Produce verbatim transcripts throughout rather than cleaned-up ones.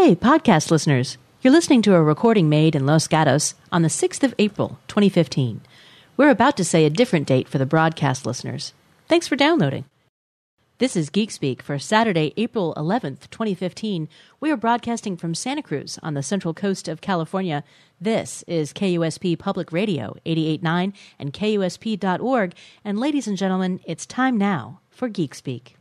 Hey, podcast listeners. You're listening to a recording made in Los Gatos on the sixth of April, twenty fifteen. We're about to say a different date for the broadcast listeners. Thanks for downloading. This is Geek Speak for Saturday, April eleventh, twenty fifteen. We are broadcasting from Santa Cruz on the central coast of California. This is K U S P Public Radio, eighty-eight point nine and K U S P dot org. And ladies and gentlemen, it's time now for Geek Speak.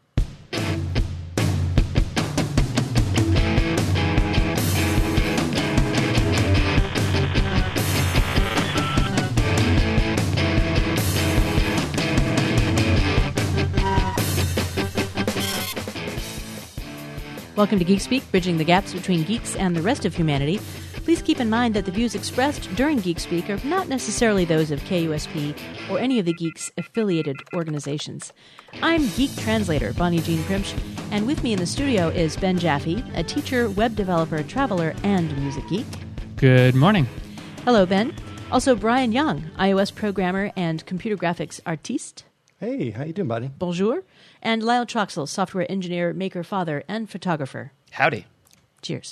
Welcome to Geek Speak, bridging the gaps between geeks and the rest of humanity. Please keep in mind that the views expressed during Geek Speak are not necessarily those of K U S P or any of the Geeks affiliated organizations. I'm Geek Translator Bonnie Jean Primsch, and with me in the studio is Ben Jaffe, a teacher, web developer, traveler, and music geek. Good morning. Hello, Ben. Also, Brian Young, iOS programmer and computer graphics artiste. Hey, how you doing, buddy? Bonjour. And Lyle Troxel, software engineer, maker, father, and photographer. Howdy. Cheers.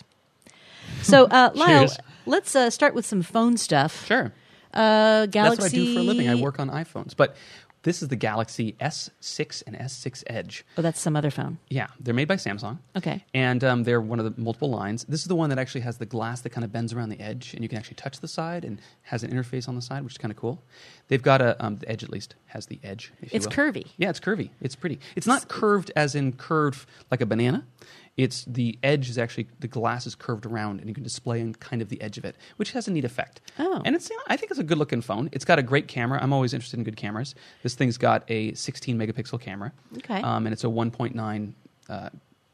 So, uh, Lyle, Cheers. let's uh, start with some phone stuff. Sure. Uh, Galaxy... That's what I do for a living. I work on iPhones. But this is the Galaxy S six and S six Edge. Oh, that's some other phone. Yeah, they're made by Samsung. Okay. And um, they're one of the multiple lines. This is the one that actually has the glass that kind of bends around the edge, and you can actually touch the side and has an interface on the side, which is kind of cool. They've got a, um, the edge at least has the edge, if you It's will. curvy. Yeah, it's curvy. It's pretty. It's not curved as in curved like a banana. It's the edge is actually, the glass is curved around, and you can display in kind of the edge of it, which has a neat effect. Oh. And it's, you know, I think it's a good looking phone. It's got a great camera. I'm always interested in good cameras. This thing's got a sixteen megapixel camera. Okay. Um, and it's a one point nine uh,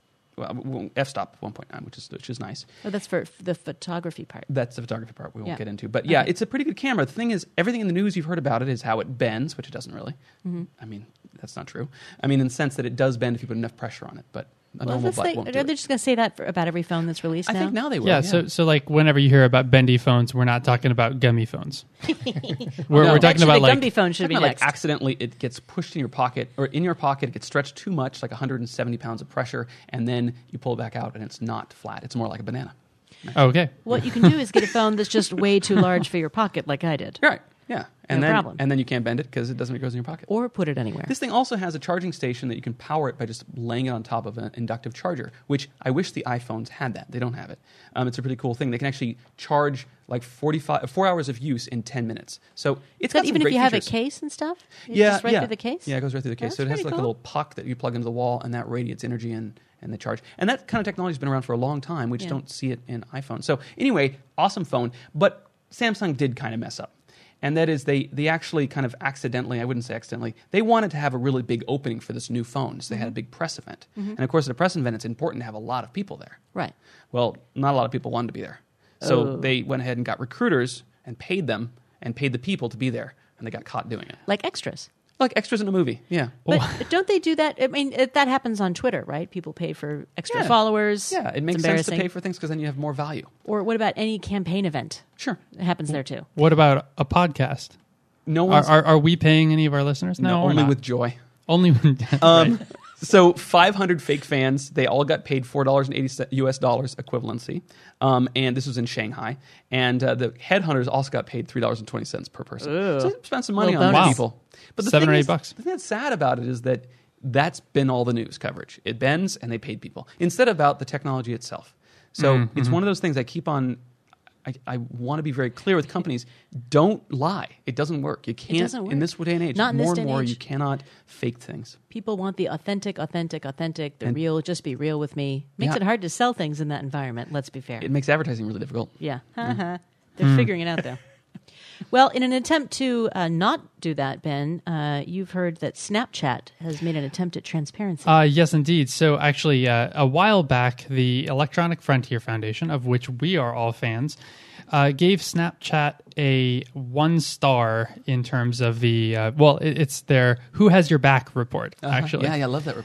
well, f-stop one point nine, which is which is nice. Oh, that's for f- the photography part. That's the photography part we won't Yeah. get into. But yeah, Okay. it's a pretty good camera. The thing is, everything in the news you've heard about it is how it bends, which it doesn't really. Mm-hmm. I mean, that's not true. I mean, in the sense that it does bend if you put enough pressure on it, but a Well, normal that's butt they, won't are do they it. just going to say that for about every phone that's released I now? think now they will. Yeah, Yeah, so so like whenever you hear about bendy phones, we're not talking about gummy phones. we're, No. we're talking Actually, about the like Gumby phone should be Talking about, next. like accidentally it gets pushed in your pocket, or in your pocket it gets stretched too much, like one hundred seventy pounds of pressure, and then you pull it back out and it's not flat. It's more like a banana. oh, okay. What you can do is get a phone that's just way too large for your pocket, like I did. You're right. Yeah. And No then problem. and then you can't bend it because it doesn't goes in your pocket. Or put it anywhere. This thing also has a charging station that you can power it by just laying it on top of an inductive charger, which I wish the iPhones had that. They don't have it. Um, it's a pretty cool thing. They can actually charge like forty-five, four hours of use in ten minutes. So it's But got some even if great you have features. a case and stuff? It Yeah, just right yeah. through the case? Yeah, it goes right through the case. That's so it has pretty like cool. a little puck that you plug into the wall, and that radiates energy in and the charge. And that kind of technology has been around for a long time. We just Yeah. don't see it in iPhones. So anyway, awesome phone. But Samsung did kind of mess up. And that is they they actually kind of accidentally, I wouldn't say accidentally, they wanted to have a really big opening for this new phone. So they had a big press event. And of course, at a press event, it's important to have a lot of people there. Right. Well, not a lot of people wanted to be there. So Oh. they went ahead and got recruiters and paid them and paid the people to be there. And they got caught doing it. Like extras. Like extras in a movie, yeah. But don't they do that? I mean, it, that happens on Twitter, right? People pay for extra Yeah. followers. Yeah, it It's makes sense to embarrassing. pay for things because then you have more value. Or what about any campaign event? Sure. It happens there too. What about a podcast? No Are, one's are are we paying any of our listeners? No, no, we're only not. with joy. only when, Um, right. So five hundred fake fans, they all got paid four dollars and eighty U S dollars equivalency. Um, and this was in Shanghai. And uh, the headhunters also got paid three dollars and twenty cents per person. Ew. So they spent some money Little on bonus. these people. But the Seven thing or eight is- bucks. The thing that's sad about it is that that's been all the news coverage. It bends and they paid people instead of about the technology itself. So Mm-hmm. it's one of those things I keep on. I, I want to be very clear with companies. Don't lie. It doesn't work. You can't doesn't work. in this day and age. Not in this more day and and more, age. you cannot fake things. People want the authentic, authentic, authentic, the And- real, just be real with me. Makes Yeah. it hard to sell things in that environment, let's be fair. It makes advertising really difficult. Yeah. Haha. They're figuring it out, though. Well, in an attempt to uh, not do that, Ben, uh, you've heard that Snapchat has made an attempt at transparency. Uh, yes, indeed. So actually, uh, a while back, the Electronic Frontier Foundation, of which we are all fans, uh, gave Snapchat a one star in terms of the, uh, well, it, it's their Who Has Your Back report, Uh-huh. actually. Yeah, yeah, I love that report.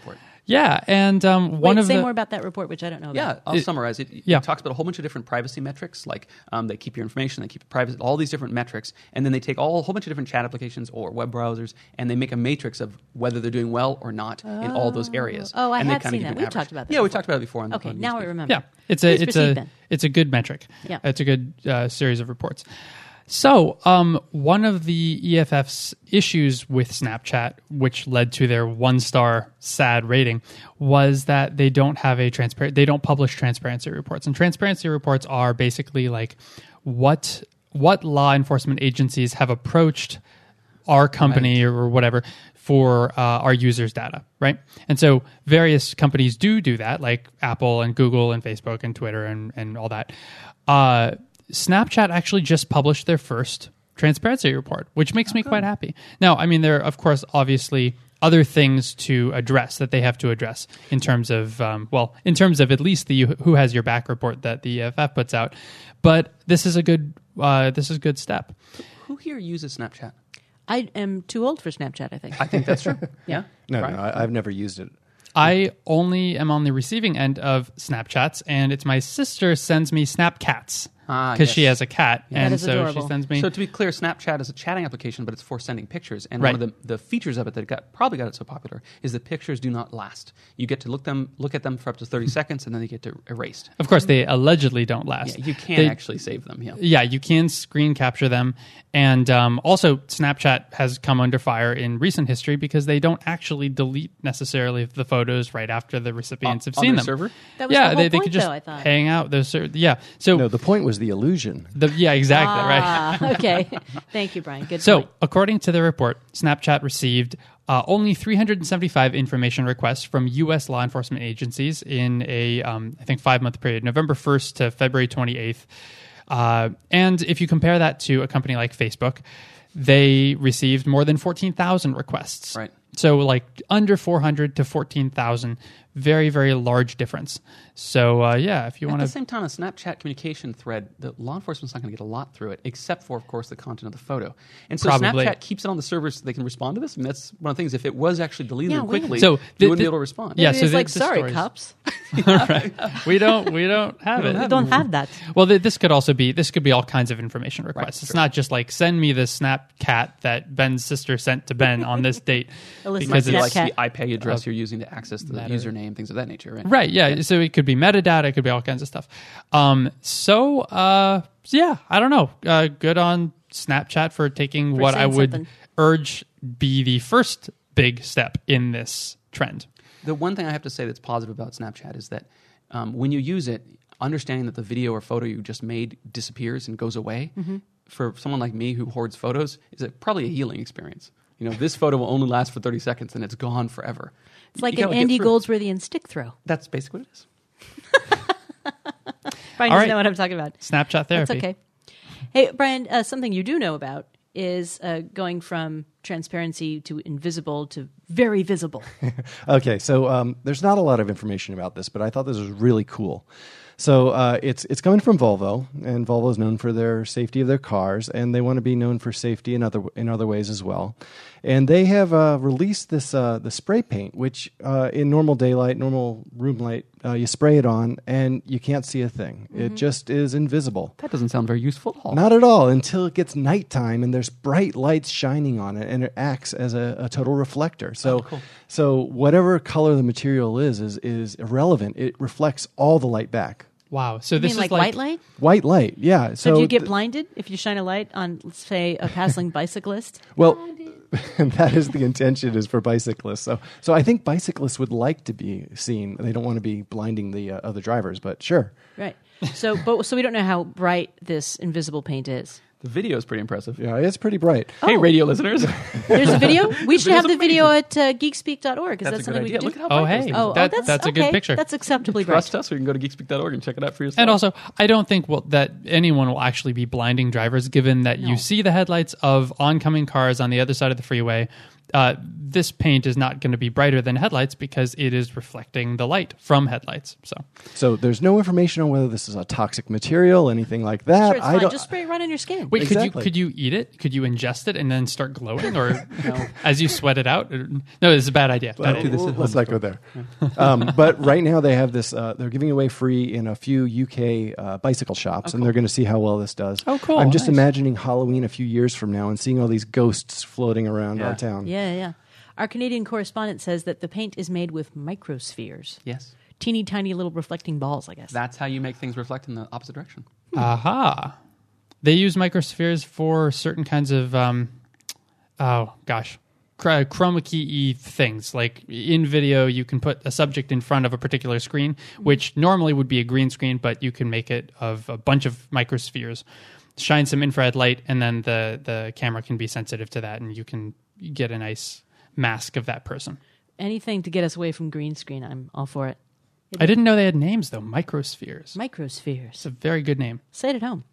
Yeah, and um, one Wait, of say the more about that report, which I don't know Yeah, about. I'll It- summarize it. yeah. It talks about a whole bunch of different privacy metrics, like um, they keep your information, they keep it private, all these different metrics, and then they take all a whole bunch of different chat applications or web browsers, and they make a matrix of whether they're doing well or not in all those areas. Oh, I and they had kinda seen give that. an We average. talked about that Yeah, we before. talked about it before. On, Okay, on now I Newsbeat. remember. Yeah, it's a Please it's proceed, a Ben. it's a good metric. Yeah. It's a good uh, series of reports. So, um, one of the E F F's issues with Snapchat, which led to their one-star sad rating, was that they don't have a transparent. They don't publish transparency reports, and transparency reports are basically like what what law enforcement agencies have approached our company or whatever for uh, our users' data, right? And so various companies do do that, like Apple and Google and Facebook and Twitter and, and all that. Uh, Snapchat actually just published their first transparency report, which makes me quite happy. Now, I mean, there are, of course, obviously other things to address that they have to address in terms of, um, well, in terms of at least the Who Has Your Back report that the E F F puts out. But this is a good, uh, this is a good step. Who here uses Snapchat? I am too old for Snapchat, I think. I think that's true. Yeah. No, Brian? no, I, I've never used it. I only am on the receiving end of Snapchats, and it's my sister sends me Snapcats Ah, because yes. she has a cat, That and is so adorable. she sends me. So to be clear, Snapchat is a chatting application, but it's for sending pictures. And Right. one of the, the features of it that got probably got it so popular is that pictures do not last. You get to look them look at them for up to thirty seconds, and then they get to erased. of course, they allegedly don't last. Yeah, you can They- actually save them. Yeah. Yeah, you can screen capture them, and um, also Snapchat has come under fire in recent history because they don't actually delete necessarily the photos right after the recipients have On seen their them. server? That was yeah, the whole they, they point, could just though, I thought. hang out. Those, ser- yeah. So No, the point was the illusion. the yeah, exactly right. Ah, okay. Thank you, Brian. Good So, point. according to the report, Snapchat received uh, only three hundred seventy-five information requests from U S law enforcement agencies in a, um, I think, five-month period, November first to February twenty-eighth. Uh, and if you compare that to a company like Facebook, they received more than fourteen thousand requests. Right. So, like, under four hundred to fourteen thousand. Very, very large difference. So, uh, yeah, if you At want the to... same time, a Snapchat communication thread, the law enforcement's not going to get a lot through it, except for, of course, the content of the photo. And so Probably. Snapchat keeps it on the server so they can respond to this. I mean, that's one of the things. If it was actually deleting Yeah, them wait a quickly, So, you the- wouldn't the- be able to respond. Yeah, Maybe so it's the- like, the sorry, stories- cops. right. We don't, we don't have it. We don't have that. Well, th- this could also be this could be all kinds of information requests. Right, it's sure. not just like send me the Snapcat that Ben's sister sent to Ben on this date Elizabeth because Might be it's like Snapchat. the I P address you're using to access the matter. username, things of that nature, right? right. Yeah, so it could be metadata, it could be all kinds of stuff. Um, so uh, yeah, I don't know. Uh, good on Snapchat for taking For what I saying would something. urge be the first big step in this trend. The one thing I have to say that's positive about Snapchat is that um, when you use it, understanding that the video or photo you just made disappears and goes away, Mm-hmm. for someone like me who hoards photos, is a, probably a healing experience. You know, this photo will only last for thirty seconds and it's gone forever. It's like You an gotta get Andy through it. Goldsworthy and stick throw. That's basically what it is. Brian All doesn't right. know what I'm talking about. Snapchat therapy. That's okay. Hey, Brian, uh, something you do know about is uh, going from transparency to invisible to very visible. Okay, so um, there's not a lot of information about this, but I thought this was really cool. So uh, it's it's coming from Volvo, and Volvo is known for their safety of their cars, and they want to be known for safety in other in other ways as well. And they have uh, released this uh, the spray paint, which uh, in normal daylight, normal room light, uh, you spray it on, and you can't see a thing. It just is invisible. That doesn't sound very useful at all. Not at all until it gets nighttime and there's bright lights shining on it, and it acts as a, a total reflector. So, cool. so whatever color the material is is is irrelevant. It reflects all the light back. Wow. So You this mean is like, like white light? White light, yeah. So, do you get th- blinded if you shine a light on, let's say, a passing bicyclist? well, that is the intention is for bicyclists. So, so I think bicyclists would like to be seen. They don't want to be blinding the uh, other drivers, but sure. Right. So, but so we don't know how bright this invisible paint is. The video is pretty impressive. Yeah, it's pretty bright. Hey, Oh. radio listeners. There's a video. We should video's have the video at uh, geekspeak dot org. Is That's that a something good we idea. could Look do? at how Oh, bright hey. those things Oh, are. oh, That- that's, that's a good okay. picture. That's acceptably bright. Trust us, or you can go to geekspeak dot org and check it out for yourself. And also, I don't think well, that anyone will actually be blinding drivers, given that No. you see the headlights of oncoming cars on the other side of the freeway, uh, this paint is not going to be brighter than headlights because it is reflecting the light from headlights. So, So there's no information on whether this is a toxic material, anything like that. Sure, it's I fine. don't. Just spray it right on your skin. wait, could you Exactly. could you eat it? Could you ingest it and then start glowing, or as you sweat it out? Or- no, it's a bad idea. Bad Well, idea. this at well, home let's not go there. um, but right now they have this. Uh, they're giving away free in a few U K uh, bicycle shops, and they're going to see how well this does. Oh, cool. I'm just Nice. imagining Halloween a few years from now and seeing all these ghosts floating around Yeah. our town. Yeah, yeah. Our Canadian correspondent says that the paint is made with microspheres. Yes. Teeny tiny little reflecting balls, I guess. That's how you make things reflect in the opposite direction. Aha. They use microspheres for certain kinds of, um, oh gosh, Chr- chroma key things. Like in video, you can put a subject in front of a particular screen, which normally would be a green screen, but you can make it of a bunch of microspheres. Shine some infrared light, and then the, the camera can be sensitive to that, and you can get a nice mask of that person. Anything to get us away from green screen, I'm all for it. I didn't know they had names, though. Microspheres. Microspheres. It's a very good name. Say it at home.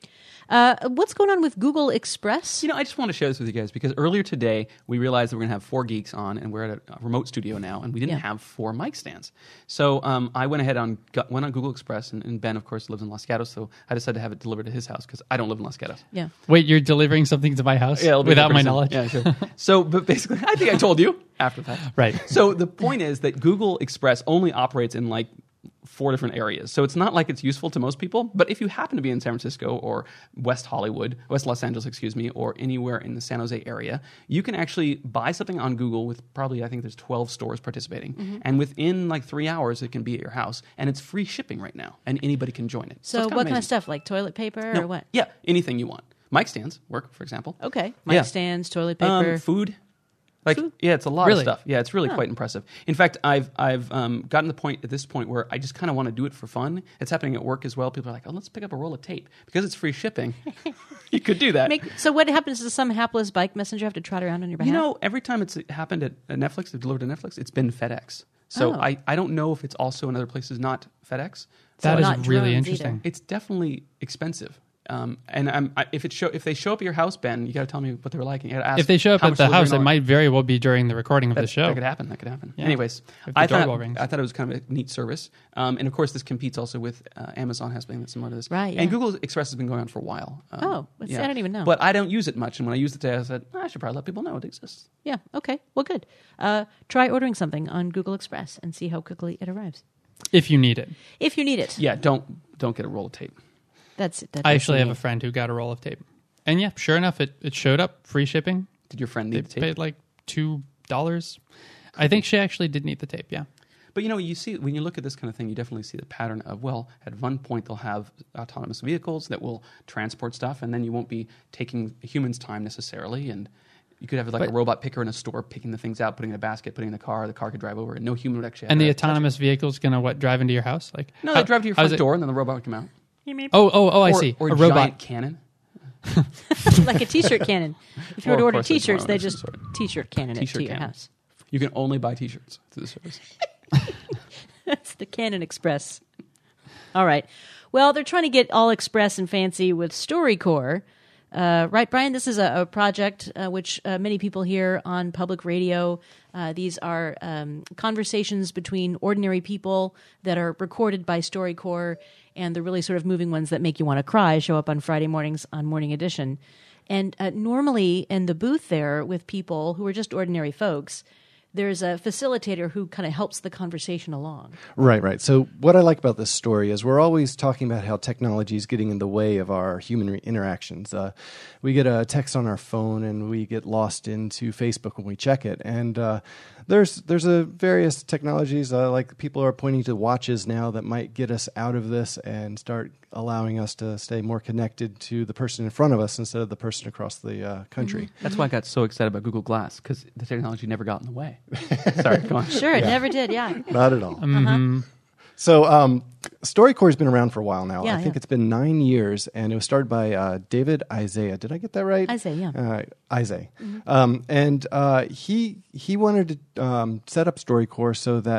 Uh, what's going on with Google Express? You know, I just want to share this with you guys because earlier today we realized that we're going to have four geeks on, and we're at a remote studio now, and we didn't Yeah. have four mic stands. So um, I went ahead on got, went on Google Express, and, and Ben, of course, lives in Los Gatos, so I decided to have it delivered to his house because I don't live in Los Gatos. Yeah. Wait, you're delivering something to my house Yeah, it'll be without there my pretty soon. knowledge? Yeah, sure. So, but basically, I think I told you after that. Right. So the point is that Google Express only operates in like four different areas. So it's not like it's useful to most people, but if you happen to be in San Francisco or West Hollywood, West Los Angeles, excuse me, or anywhere in the San Jose area, you can actually buy something on Google with probably, I think there's twelve stores participating. Mm-hmm. And within like three hours, it can be at your house. And it's free shipping right now. And anybody can join it. So, it's what kinda kind of amazing. stuff? Like toilet paper No, or what? Yeah, anything you want. Mic stands work, for example. Okay. Mic Yeah. stands, toilet paper. Um, food. Like Food? yeah, it's a lot Really? of stuff. Yeah, it's really quite impressive. In fact, I've I've um, gotten to the point at this point where I just kind of want to do it for fun. It's happening at work as well. People are like, "Oh, let's pick up a roll of tape because it's free shipping." You could do that. Make, so what happens to some hapless bike messenger have to trot around on your behalf? You know, every time it's happened at, at Netflix, it's delivered to Netflix, it's been FedEx. So Oh. I, I don't know if it's also in other places not FedEx. That So is not really drones interesting. either. It's definitely expensive. Um, and I'm, I, if it show if they show up at your house, Ben, you got to tell me what they were like. And you gotta ask If they show up how at much the delivery house, and it all. might very well be during the recording of That, the show. that could happen. That could happen. Yeah. Anyways, If the I doorbell thought rings. I thought it was kind of a neat service, um, and of course, this competes also with uh, Amazon has something that's similar to this. Right, yeah. And Google Express has been going on for a while. Um, Oh, well, see, I didn't even know. But I don't use it much, and when I used it today, I said "Ah, I should probably let people know it exists. Yeah. Okay. Well, good. Uh, try ordering something on Google Express and see how quickly it arrives. If you need it. If you need it. Yeah, don't don't get a roll of tape. That's it. That I does actually seem have a neat. friend who got a roll of tape. And yeah, sure enough, it, it showed up, free shipping. Did your friend They need the tape? paid like two dollars. I think she actually did need the tape, yeah. But you know, you see when you look at this kind of thing, you definitely see the pattern of well, at one point they'll have autonomous vehicles that will transport stuff, and then you won't be taking a human's time necessarily, and you could have like But- a robot picker in a store picking the things out, putting in a basket, putting in the car. The car could drive over, and no human would actually. Have And the to touch it. autonomous vehicle is going to what, drive into your house? Like No, how- they drive to your how's front it- door, and then the robot would come out. Oh, oh, oh, I or, see. Or a a robot. giant cannon. like a T-shirt cannon. If you were Or, to of order course, there's T-shirts, one they of those just sort of- T-shirt cannon it T-shirt to your cannon. house. You can only buy T-shirts through the service. That's the Canon Express. All right. Well, they're trying to get all express and fancy with StoryCorps. Uh, right, Brian? This is a, a project uh, which uh, many people hear on public radio. Uh, these are um, conversations between ordinary people that are recorded by StoryCorps, and the really sort of moving ones that make you want to cry show up on Friday mornings on Morning Edition. And uh, normally in the booth there with people who are just ordinary folks, there's a facilitator who kind of helps the conversation along. Right, right. So what I like about this story is we're always talking about how technology is getting in the way of our human re- interactions. Uh, we get a text on our phone and we get lost into Facebook when we check it. And uh, there's there's a various technologies, uh, like people are pointing to watches now that might get us out of this and start allowing us to stay more connected to the person in front of us instead of the person across the uh, country. That's why I got so excited about Google Glass because the technology never got in the way. Sorry, go on. Sure, it never did, yeah. Not at all. Mhm. So, um, StoryCorps has been around for a while now. Yeah, I think yeah. it's been nine years, and it was started by uh, David Isaiah. Did I get that right? Isaiah, yeah. Uh, Isaiah. Um, and uh, he he wanted to um, set up StoryCorps so that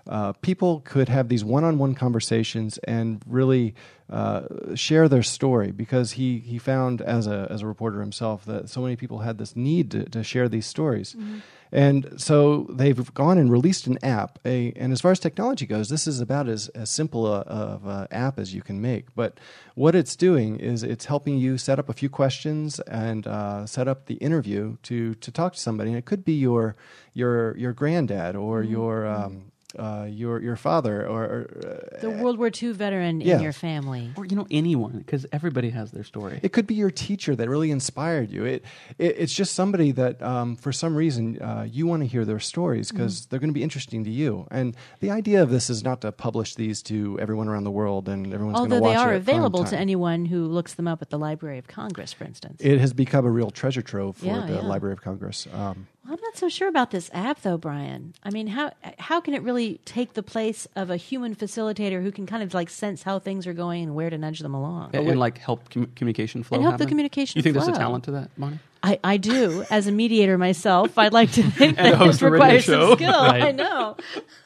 uh, people could have these one-on-one conversations and really uh, share their story, because he, he found as a as a reporter himself that so many people had this need to, to share these stories. Mm-hmm. And so they've gone and released an app. A, and as far as technology goes, this is about as, as simple a, of an app as you can make. But what it's doing is it's helping you set up a few questions and uh, set up the interview to to talk to somebody. And it could be your your your granddad or mm-hmm. your um, uh, your your father or, or uh, the World War Two veteran yeah. in your family, or you know anyone, because everybody has their story. It could be your teacher that really inspired you. It, it it's just somebody that um, for some reason uh, you want to hear their stories because mm-hmm. they're going to be interesting to you. And the idea of this is not to publish these to everyone around the world and everyone's going to watch it. Although they are at available time. to anyone who looks them up at the Library of Congress, for instance. It has become a real treasure trove for yeah, the yeah. Library of Congress. Um, Well, I'm not so sure about this app, though, Brian. I mean, how how can it really take the place of a human facilitator who can kind of like sense how things are going and where to nudge them along? And, and like help com- communication flow And help happen? the communication You think flow. there's a talent to that, Bonnie? I, I do. As a mediator myself, I'd like to think And that host this of a radio requires some show. skill. Right. I know.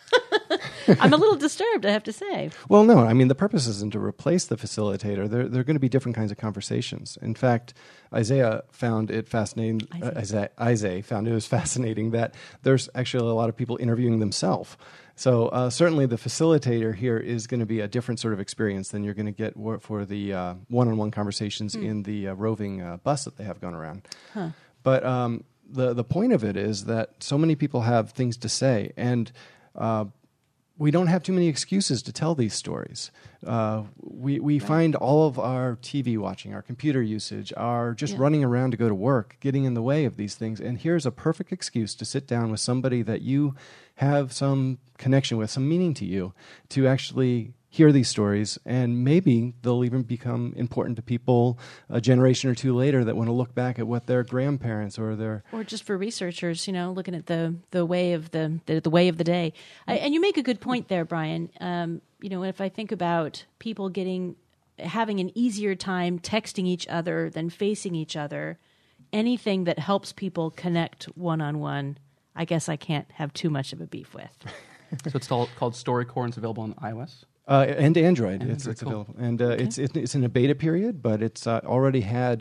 I'm a little disturbed, I have to say. Well, no, I mean, the purpose isn't to replace the facilitator. There, there are going to be different kinds of conversations. In fact, Isaiah found it fascinating. Uh, Isaiah, Isaiah found it was fascinating that there's actually a lot of people interviewing themselves. So uh, certainly the facilitator here is going to be a different sort of experience than you're going to get wor- for the uh, one-on-one conversations mm. in the uh, roving uh, bus that they have going around. Huh. But um, the, the point of it is that so many people have things to say, and uh, we don't have too many excuses to tell these stories. Uh, we we right. find all of our T V watching, our computer usage, our just yeah. running around to go to work, getting in the way of these things. And here's a perfect excuse to sit down with somebody that you have some connection with, some meaning to you, to actually hear these stories, and maybe they'll even become important to people a generation or two later that want to look back at what their grandparents or their or just for researchers, you know, looking at the the way of the the, the way of the day. I, and you make a good point there, Brian. Um, you know, if I think about people getting having an easier time texting each other than facing each other, anything that helps people connect one on one, I guess I can't have too much of a beef with. So it's called, called StoryCorps, and it's available on iOS. Uh, and Android, and it's, Android, it's cool. available, and uh, okay. it's it, it's in a beta period, but it's uh, already had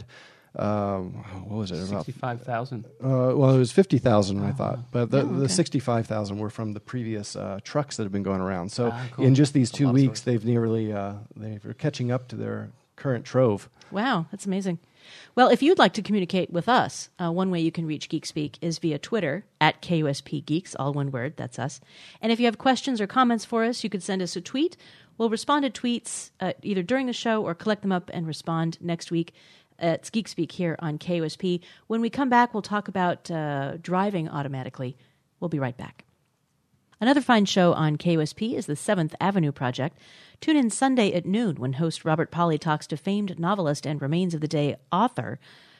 um, what was it about sixty-five thousand? Uh, well, it was fifty thousand, oh, I thought, but the, oh, okay. the sixty-five thousand were from the previous uh, trucks that have been going around. So ah, cool. in just these That's two weeks, they've nearly uh, they're catching up to their current trove. Wow, that's amazing. Well, if you'd like to communicate with us, uh, one way you can reach Geek Speak is via Twitter, at K U S P Geeks, all one word, that's us. And if you have questions or comments for us, you could send us a tweet. We'll respond to tweets uh, either during the show or collect them up and respond next week. Uh, it's Geek Speak here on K U S P. When we come back, we'll talk about uh, driving automatically. We'll be right back. Another fine show on K U S P is the Seventh Avenue Project. Tune in Sunday at noon when host Robert Polly talks to famed novelist and Remains of the Day author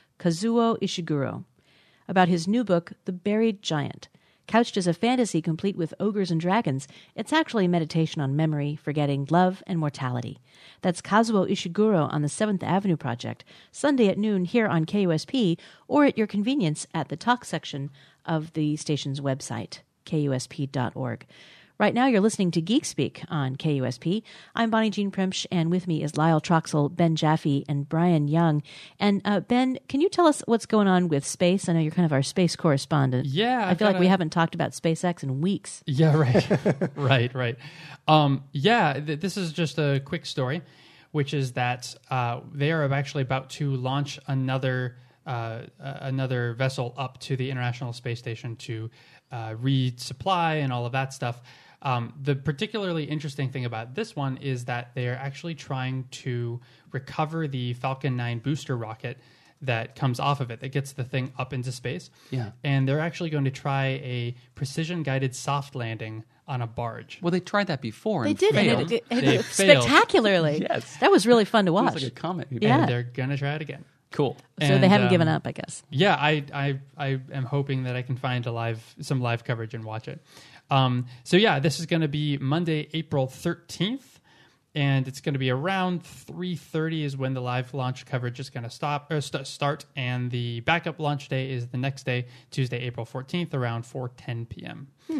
Kazuo Ishiguro about his new book, The Buried Giant. Couched as a fantasy complete with ogres and dragons, it's actually a meditation on memory, forgetting, love, and mortality. That's Kazuo Ishiguro on the Seventh Avenue Project, Sunday at noon here on K U S P, or at your convenience at the talk section of the station's website, K U S P dot org. Right now, you're listening to Geek Speak on K U S P. I'm Bonnie Jean Primsch, and with me is Lyle Troxell, Ben Jaffe, and Brian Young. And uh, Ben, can you tell us what's going on with space? I know you're kind of our space correspondent. Yeah. I I've feel like got we a- haven't talked about SpaceX in weeks. Yeah, right. right, right. Um, yeah, th- this is just a quick story, which is that uh, they are actually about to launch another uh, uh, another vessel up to the International Space Station to uh, resupply and all of that stuff. Um, the particularly interesting thing about this one is that they are actually trying to recover the Falcon nine booster rocket that comes off of it, that gets the thing up into space. Yeah. And they're actually going to try a precision-guided soft landing on a barge. Well, they tried that before They and did, failed. and it, it, They it, failed. spectacularly. Yes. That was really fun to It watch. was like a comet. Yeah. And they're going to try it again. Cool. So And, they haven't um, given up, I guess. Yeah, I, I I am hoping that I can find a live some live coverage and watch it. Um, so yeah, this is going to be Monday, April thirteenth, and it's going to be around three thirty is when the live launch coverage is going to stop or st- start, and the backup launch day is the next day, Tuesday, April fourteenth, around four ten p.m. Hmm.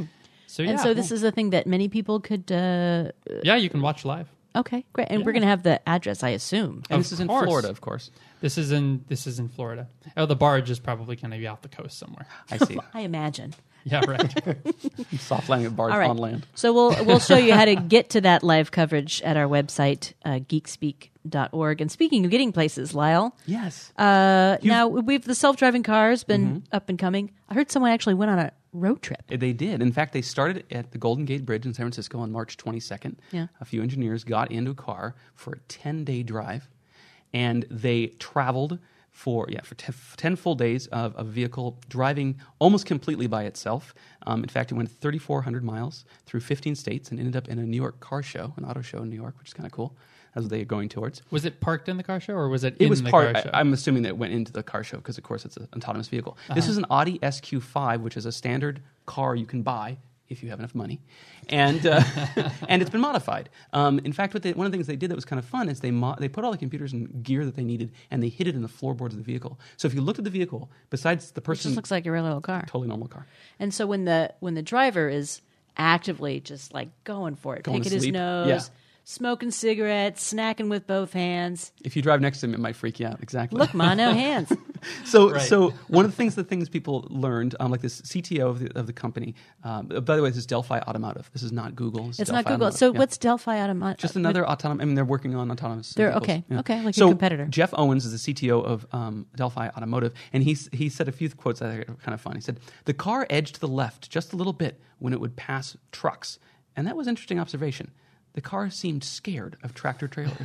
So And yeah, so this is a thing that many people could. Uh, yeah, you can watch live. okay, great. And we're Yeah. going to have the address, I assume. And Of this is in course. Florida, of course. This is in this is in Florida. Oh, the barge is probably going to be off the coast somewhere. I see. I imagine. Yeah, right. Soft landing of barge All right. on land. So we'll we'll show you how to get to that live coverage at our website, uh, geek speak dot org. And speaking of getting places, Lyle, Yes. uh, now we've the self-driving cars been up and coming. I heard someone actually went on a road trip. They did. In fact, they started at the Golden Gate Bridge in San Francisco on March twenty-second. Yeah. A few engineers got into a car for a ten-day drive, and they traveled for yeah for t- ten full days of a vehicle driving almost completely by itself. Um, in fact, it went thirty-four hundred miles through fifteen states and ended up in a New York car show, an auto show in New York, which is kind of cool. That's what they are going towards. Was it parked in the car show or was it, It in was the part. car show? I, I'm assuming that it went into the car show because, of course, it's an autonomous vehicle. Uh-huh. This is an Audi S Q five, which is a standard car you can buy if you have enough money, and uh, and it's been modified. Um, in fact, what they, one of the things they did that was kind of fun is they mo- they put all the computers and gear that they needed and they hid it in the floorboards of the vehicle. So if you looked at the vehicle, besides the It person, just looks like a real little car. totally normal car. And so when the when the driver is actively just like going for it, Going to picking his sleep. nose, Yeah. smoking cigarettes, snacking with both hands. If you drive next to him, it might freak you out. Exactly. Look, ma, no hands. So, Right. so one of the things the things people learned, um, like this C T O of the, of the company. Um, by the way, this is Delphi Automotive. This is not Google. This is It's not Delphi Google. Automotive. So Yeah. what's Delphi Automotive? Just another autonomous. I mean, they're working on autonomous. They're- vehicles. okay, okay, like a so competitor. Jeff Owens is the C T O of um, Delphi Automotive, and he he said a few quotes that are kind of fun. He said, "The car edged to the left just a little bit when it would pass trucks," and that was an interesting observation. The car seemed scared of tractor trailers.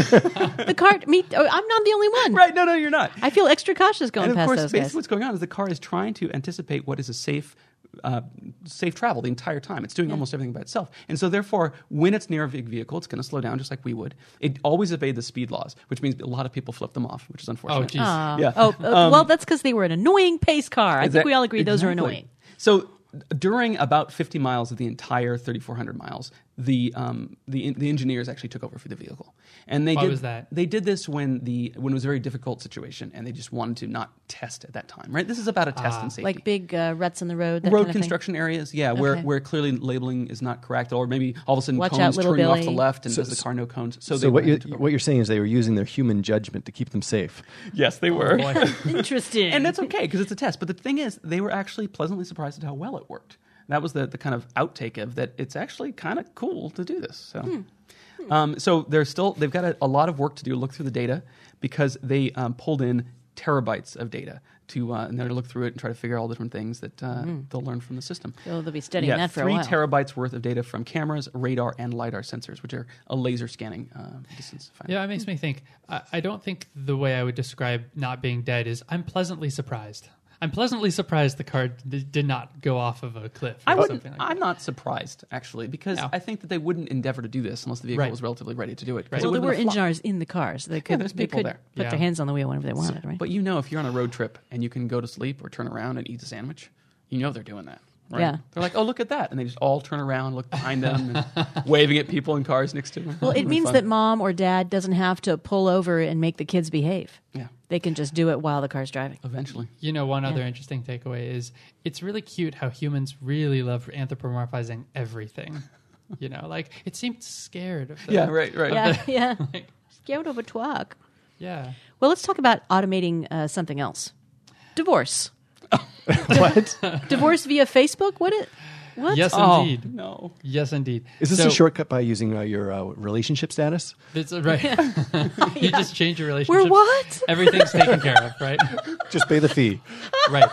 The car. Me. Oh, I'm not the only one. Right? No, no, you're not. I feel extra cautious going And of past course, those basically guys. what's going on is the car is trying to anticipate what is a safe, uh, safe travel the entire time. It's doing almost everything by itself, and so therefore, when it's near a big vehicle, it's going to slow down just like we would. It always obeyed the speed laws, which means a lot of people flip them off, which is Oh, unfortunate. geez. Aw. Yeah. Oh, uh, well, that's because they were an annoying pace car. I think Exact- we all agree those are exactly. annoying. So during about fifty miles of the entire thirty-four hundred miles, the um, the the engineers actually took over for the vehicle, and they Why did was that? They did this when the when it was a very difficult situation, and they just wanted to not test at that time. Right? This is about a test Ah. in safety. Like big uh, ruts in the road. That road kind of thing? construction areas, yeah, where, Okay. where clearly labeling is not correct, or maybe all of a sudden Watch cones out, little turning off Billy. to the left, and So- does the car no cones? So, So, they what, went you, and took over. what you're saying is they were using their human judgment to keep them safe. Yes, they were, Boy. Interesting. and that's okay because it's a test. But the thing is, they were actually pleasantly surprised at how well it worked. That was the, the kind of outtake of that. It's actually kind of cool to do this. So, Hmm. um, so they're still they've got a, a lot of work to do. Look through the data because they um, pulled in terabytes of data to uh, and they're to look through it and try to figure out all the different things that uh, they'll learn from the system. Oh, they'll be studying yeah, that for three a while. terabytes worth of data from cameras, radar, and lidar sensors, which are a laser scanning uh, distance. Finder. Yeah, it makes me think. I, I don't think the way I would describe not being dead is I'm pleasantly surprised. I'm pleasantly surprised the car d- did not go off of a cliff or I wouldn't. something like I'm that. not surprised actually because No. I think that they wouldn't endeavor to do this unless the vehicle Right. was relatively ready to do it. 'cause Right. it Well, there would've were been a flop. engineers in the cars. They could, there's they people could there. put Yeah. their hands on the wheel whenever they wanted, right? But you know, if you're on a road trip and you can go to sleep or turn around and eat a sandwich, you know they're doing that. Right? Yeah. They're like, oh, look at that. And they just all turn around, look behind them, and waving at people in cars next to them. Well, it Really means fun. that mom or dad doesn't have to pull over and make the kids behave. Yeah, They can just do it while the car's driving. eventually. You know, one other Yeah. interesting takeaway is it's really cute how humans really love anthropomorphizing everything. You know, like it seemed scared of the, Yeah, right, right. Yeah, yeah. Like, Scared of a truck. yeah. Well, let's talk about automating uh, something else. Divorce. What? Divorce via Facebook? What? It, what? Yes, Oh, indeed. no. Yes, indeed. Is this So- a shortcut by using uh, your uh, relationship status? It's, uh, right. You just change your We're relationship. what? Everything's taken care of, right? Just pay the fee. Right.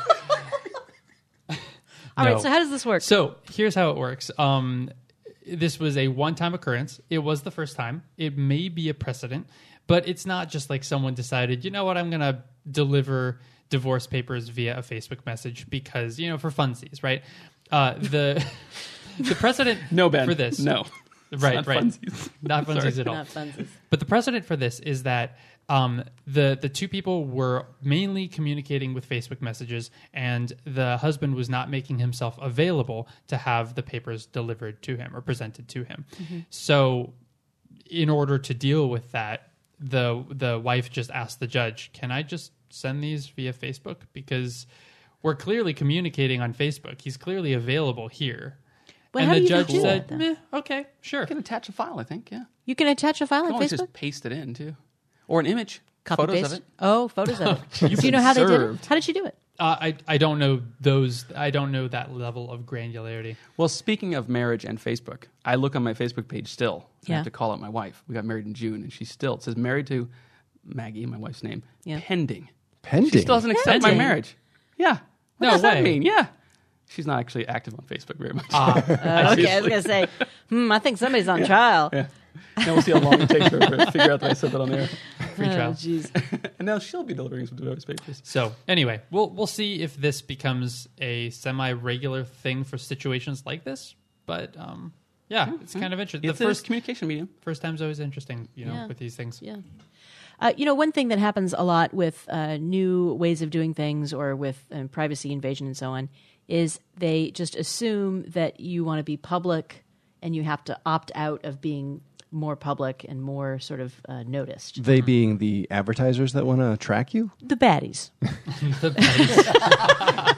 All No. right, so how does this work? So here's how it works. Um, this was a one-time occurrence. It was the first time. It may be a precedent, but it's not just like someone decided, you know what, I'm going to deliver divorce papers via a Facebook message because, you know, for funsies, right? Uh, the the precedent No, Ben. for this. No. It's Right, not right. funsies. Not funsies at all. Not funsies. But the precedent for this is that um, the the two people were mainly communicating with Facebook messages, and the husband was not making himself available to have the papers delivered to him or presented to him. So, in order to deal with that, the the wife just asked the judge, "Can I just send these via Facebook? Because we're clearly communicating on Facebook. He's clearly available here." But and how the do you judge do said, that, though? Meh, okay, sure. You can attach a file, I think, yeah. You can attach a file You on can always Facebook? just paste it in, too. Or an image. Copy photos paste? of it. Oh, photos of it. You've Do you know been how they did it? served. How did she do it? Uh, I I don't know those. I don't know that level of granularity. Well, speaking of marriage and Facebook, I look on my Facebook page still. So I Yeah. have to call out my wife. We got married in June, and she still, it says married to Maggie, my wife's name, Yeah. pending. Pending. She still doesn't accept my Pending? marriage. Yeah. What No does that way. mean? Yeah. She's not actually active on Facebook very much. Ah, Uh, okay, I was going to say, hmm, I think somebody's on trial. Yeah. Now we'll see how long it takes her to figure out that I said that on there. free Oh, trial. jeez. And now she'll be delivering some divorce papers. So anyway, we'll we'll see if this becomes a semi-regular thing for situations like this. But um, yeah, it's kind of interesting. It's The a first communication medium. first time's always interesting, you know, Yeah. with these things. Yeah. Uh, you know, one thing that happens a lot with uh, new ways of doing things or with um, privacy invasion and so on is they just assume that you want to be public and you have to opt out of being more public and more sort of uh, noticed. They being the advertisers that want to track you? The baddies. The baddies.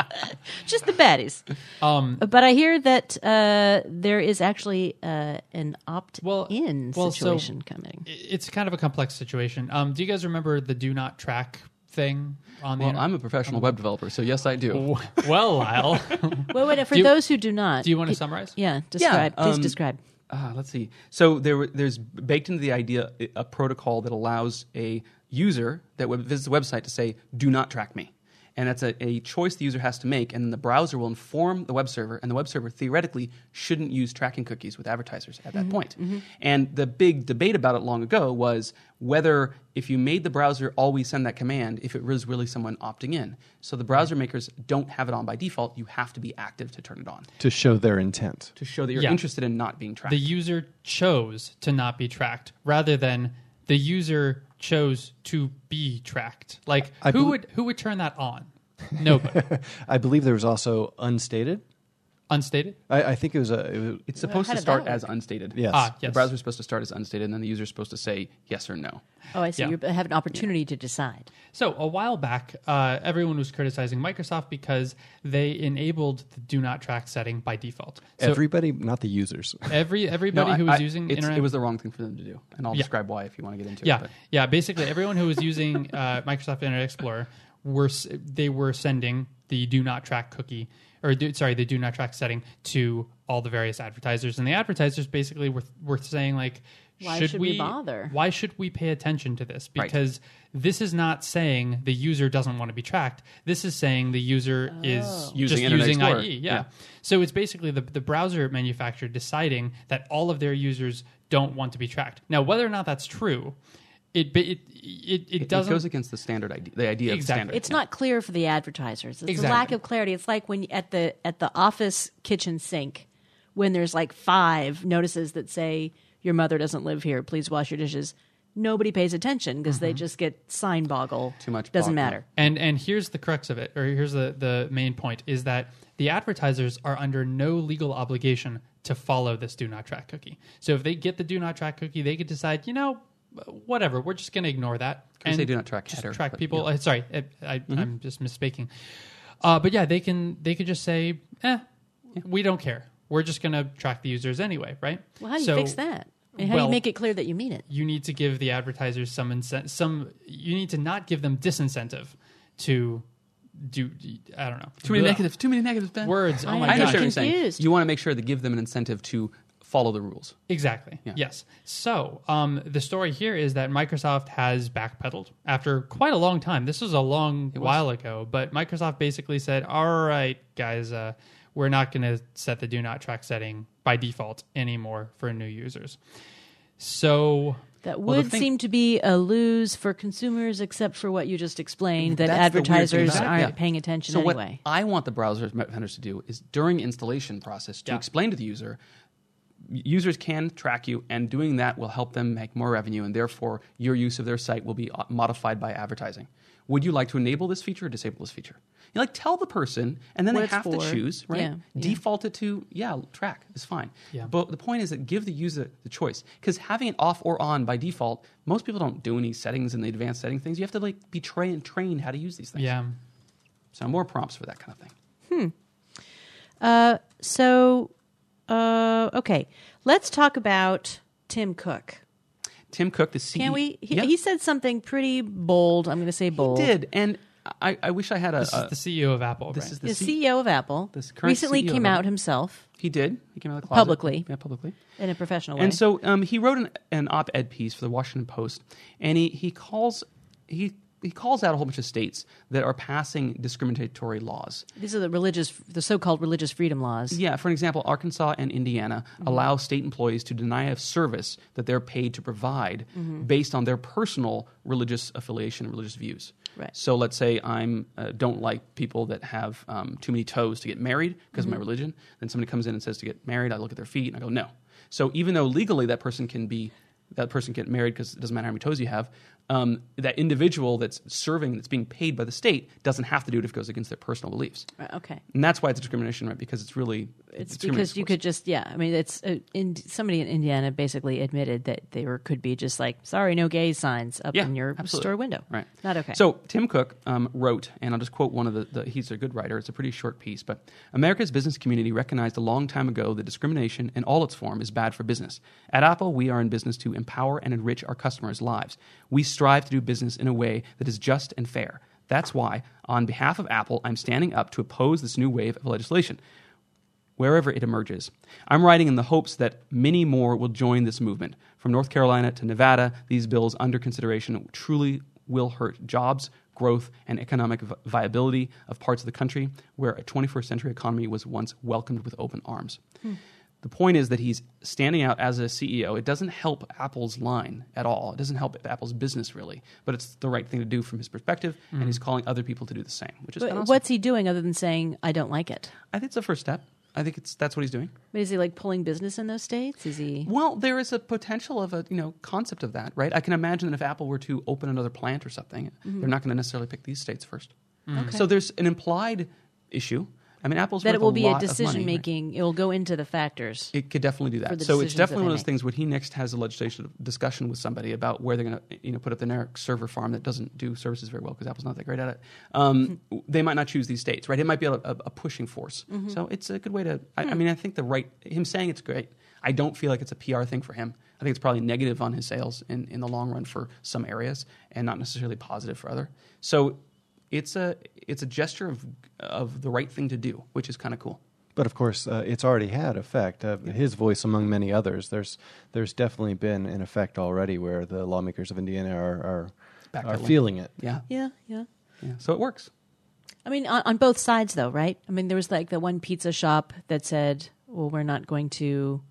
Just the baddies. um, But I hear that uh, there is actually uh, an opt-in Well- well, so- situation coming. it's kind of a complex situation. Um, do you guys remember the do not track thing on the Well, internet? I'm a professional web developer, so yes, I do. Well, Lyle, Wait, wait, for Do you- those who do not. do you want to it- summarize? Yeah, describe. Please um, describe. Uh, let's see. So there, there's baked into the idea a protocol that allows a user that web- visits the website to say, "Do not track me," and that's a, a choice the user has to make. And then the browser will inform the web server, and the web server theoretically shouldn't use tracking cookies with advertisers at that point. And the big debate about it long ago was whether, if you made the browser always send that command, if it was really someone opting in. So the browser makers don't have it on by default. You have to be active to turn it on To show their intent. to show that you're Yeah. interested in not being tracked. The user chose to not be tracked rather than the user chose to be tracked. Like I who bel- would who would turn that on? Nobody. I believe there was also unstated. Unstated? I, I think it was a. It was, It's supposed how to did start that as work? unstated. Yes. Ah, The yes. browser is supposed to start as unstated, and then the user is supposed to say yes or no. Oh, I see. yeah. You have an opportunity to decide. So a while back, uh, everyone was criticizing Microsoft because they enabled the do not track setting by default. So everybody, not the users. every everybody No, who I- was I- using it's- internet, it was the wrong thing for them to do, and I'll Yeah. describe why if you want to get into yeah, it. but- yeah. Basically, everyone who was using uh, Microsoft Internet Explorer were s- they were sending the do not track cookie, or do, sorry, the do not track setting to all the various advertisers, and the advertisers basically were were saying like, Why should, should we bother? Why should we pay attention to this? Right. Because this is not saying the user doesn't want to be tracked. This is saying the user is Using just Internet using Explorer. I E. Yeah. Yeah. So it's basically the, the browser manufacturer deciding that all of their users don't want to be tracked. Now, whether or not that's true, it it it, it, It, doesn't. it goes against the standard idea, the idea Exactly. of standard. It's yeah. not clear for the advertisers. It's Exactly. a lack of clarity. It's like when you, at the at the office kitchen sink, when there's like five notices that say your mother doesn't live here. Please wash your dishes. Nobody pays attention because they just get sign boggle. Too much Doesn't boggle. matter. And and here's the crux of it, or here's the, the main point, is that the advertisers are under no legal obligation to follow this do not track cookie. So if they get the do not track cookie, they could decide, you know, whatever, we're just going to ignore that. I say do not track just header, track but, people. yeah. Uh, sorry, I, I, Mm-hmm. I'm just misspeaking. Uh, but yeah, they can they could just say, eh, we don't care. We're just going to track the users anyway, right? Well, how do you So- fix that? And how do well, you make it clear that you mean it? you need to give the advertisers some incent- some you need to not give them disincentive to do I don't know. Too many Blah. negatives. Too many negatives, Ben. Words. Oh I my am I god. understand what you're confused. saying. You want to make sure to give them an incentive to follow the rules. Exactly. Yeah. Yes. So um, the story here is that Microsoft has backpedaled after quite a long time. This was a long was. while ago, but Microsoft basically said, "All right, guys, uh, we're not going to set the do not track setting by default anymore for new users." So That Well, the would thing- seem to be a lose for consumers, except for what you just explained, that That's the weird thing advertisers about it, aren't yeah. paying attention So anyway. what I want the browser vendors to do is during installation process to Yeah. explain to the user, users can track you, and doing that will help them make more revenue, and therefore your use of their site will be uh, modified by advertising. Would you like to enable this feature or disable this feature? You like tell the person, and then What they it's have to for. choose, right? Yeah, yeah. Default it to yeah, track is fine. Yeah. But the point is that give the user the choice, because having it off or on by default, most people don't do any settings in the advanced setting things. You have to like be trained trained how to use these things. yeah. So more prompts for that kind of thing. Uh, so Uh, okay, let's talk about Tim Cook. Tim Cook, the C E O. Can we? He, yeah, he said something pretty bold. I'm going to say bold. He did, and I, I wish I had a. This a is the C E O of Apple, this right? is the The C- C E O of Apple This current recently C E O came of out Apple. himself He did. He came out of the closet. Publicly. Yeah, publicly. in a professional way. And so um, he wrote an, an op-ed piece for the Washington Post, and he, he calls he he calls out a whole bunch of states that are passing discriminatory laws. These are the religious, the so-called religious freedom laws. Yeah, for example, Arkansas and Indiana mm-hmm. allow state employees to deny a service that they're paid to provide mm-hmm. based on their personal religious affiliation and religious views. Right. So let's say I'm uh, don't like people that have um, too many toes to get married because mm-hmm. of my religion. Then somebody comes in and says to get married, I look at their feet and I go, no. So even though legally that person can be that person can get married because it doesn't matter how many toes you have, um, that individual that's serving, that's being paid by the state, doesn't have to do it if it goes against their personal beliefs. Right, okay. And that's why it's discrimination, right? Because it's really It's because you could just, yeah. I mean, it's uh, in, somebody in Indiana basically admitted that there could be just like, sorry, no gay signs up Yeah, in your absolutely. store window. Right. Not okay. So Tim Cook um, wrote, and I'll just quote one of the, the, he's a good writer, it's a pretty short piece, but America's business community recognized a long time ago that discrimination in all its form is bad for business. At Apple, we are in business to empower and enrich our customers' lives. We strive to do business in a way that is just and fair. That's why, on behalf of Apple, I'm standing up to oppose this new wave of legislation, wherever it emerges. I'm writing in the hopes that many more will join this movement. From North Carolina to Nevada, these bills under consideration truly will hurt jobs, growth, and economic vi- viability of parts of the country where a twenty-first century economy was once welcomed with open arms. Hmm. The point is that he's standing out as a C E O. It doesn't help Apple's line at all. It doesn't help Apple's business, really. But it's the right thing to do from his perspective, mm. and he's calling other people to do the same, which is but awesome. What's he doing other than saying, I don't like it? I think it's the first step. I think it's that's what he's doing. But is he like pulling business in those states? Is he? Well, there is a potential of a you know concept of that, right? I can imagine that if Apple were to open another plant or something, mm-hmm. they're not going to necessarily pick these states first. Mm. Okay. So there's an implied issue. I mean, Apple's that worth it will a be lot a decision of money, making. Right? It will go into the factors. It could definitely do that. So it's definitely one of those things when he next has a legislation discussion with somebody about where they're going to you know put up the generic server farm that doesn't do services very well because Apple's not that great at it. Um, mm-hmm. They might not choose these states, right? It might be a, a, a pushing force. Mm-hmm. So it's a good way to. I, hmm. I mean, I think the right him saying it's great. I don't feel like it's a P R thing for him. I think it's probably negative on his sales in, in the long run for some areas and not necessarily positive for other. So. It's a it's a gesture of of the right thing to do, which is kind of cool. But of course, uh, it's already had effect. Uh, yeah. His voice, among many others, there's there's definitely been an effect already where the lawmakers of Indiana are are, are feeling it. Yeah, yeah, yeah, yeah. So it works. I mean, on, on both sides, though, right? I mean, there was like the one pizza shop that said, "Well, we're not going to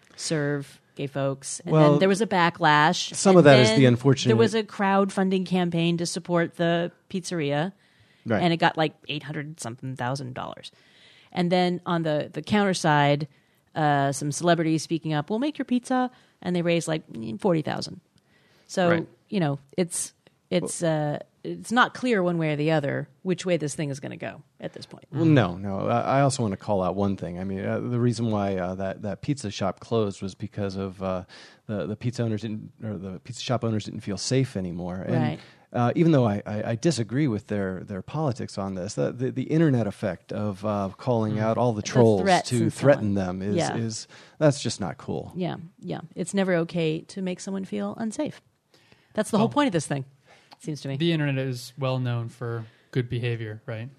serve gay folks," and well, then there was a backlash. Some of that is the unfortunate. There was a crowdfunding campaign to support the pizzeria, right. and it got like eight hundred something thousand dollars. And then on the the counter side, uh, some celebrities speaking up, "We'll make your pizza," and they raised like forty thousand. So right. you know, it's it's uh, it's not clear one way or the other which way this thing is going to go at this point. Well, no, no. I also want to call out one thing. I mean, uh, the reason why uh, that that pizza shop closed was because of uh, the the pizza owners didn't, or the pizza shop owners didn't feel safe anymore. And right. uh, even though I, I, I disagree with their, their politics on this, the the, the internet effect of uh, calling mm. out all the trolls the to threaten so them is yeah. is that's just not cool. Yeah, yeah. It's never okay to make someone feel unsafe. That's the oh. whole point of this thing. Seems to me. The internet is well known for good behavior, right?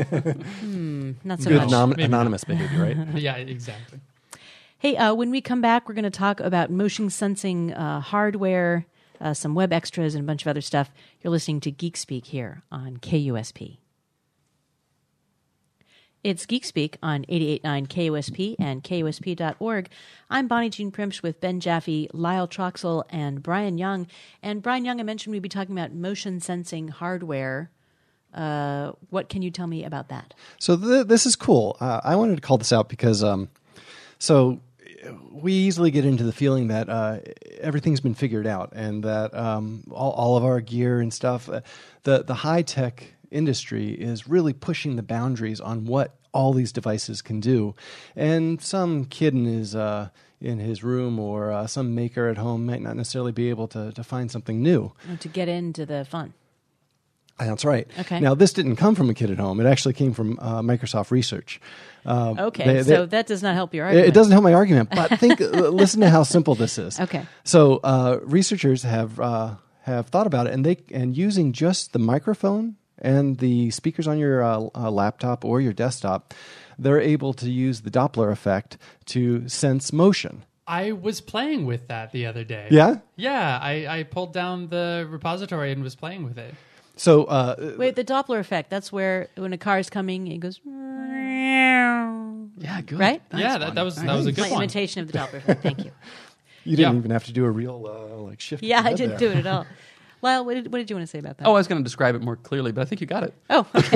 hmm, not so good much. Anon- anonymous behavior, right? Yeah, exactly. Hey, uh, when we come back, we're going to talk about motion sensing uh, hardware, uh, some web extras, and a bunch of other stuff. You're listening to Geek Speak here on K U S P. It's Geek Speak on eighty-eight point nine K U S P and K U S P dot org. I'm Bonnie Jean Primsch with Ben Jaffe, Lyle Troxel, and Brian Young. And Brian Young, I mentioned we'd be talking about motion sensing hardware. Uh, what can you tell me about that? So th- this is cool. Uh, I wanted to call this out because um, so we easily get into the feeling that uh, everything's been figured out and that um, all, all of our gear and stuff, uh, the the high tech industry is really pushing the boundaries on what all these devices can do, and some kid in his uh, in his room or uh, some maker at home might not necessarily be able to to find something new. And to get into the fun. That's right. Okay. Now, this didn't come from a kid at home. It actually came from uh, Microsoft Research. Um, Okay, they- they- so that does not help your It, argument. it doesn't help my argument, but think. uh, listen to how simple this is. Okay. So uh, researchers have uh, have thought about it, and they and using just the microphone and the speakers on your uh, uh, laptop or your desktop, they're able to use the Doppler effect to sense motion. I was playing with that the other day. Yeah. Yeah, I, I pulled down the repository and was playing with it. So uh, Wait, the Doppler effect, that's where when a car is coming, it goes... Yeah, good. Right? Thanks, yeah, that, Bonnie. that was that Nice. was a good My one. imitation of the Doppler effect. Thank you. you didn't Yeah. even have to do a real uh, like shift. Yeah, of the I head didn't there. do it at all. Lyle, what did, what did you want to say about that? Oh, I was going to describe it more clearly, but I think you got it. Oh, okay.